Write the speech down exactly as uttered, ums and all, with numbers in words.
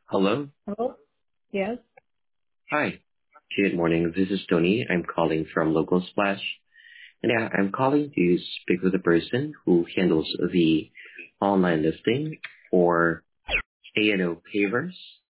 Hello. Hello? Yes. Hi. Good morning. This is Tony. I'm calling from Local Splash. And yeah, I'm calling to speak with the person who handles the online listing for A and O Pavers.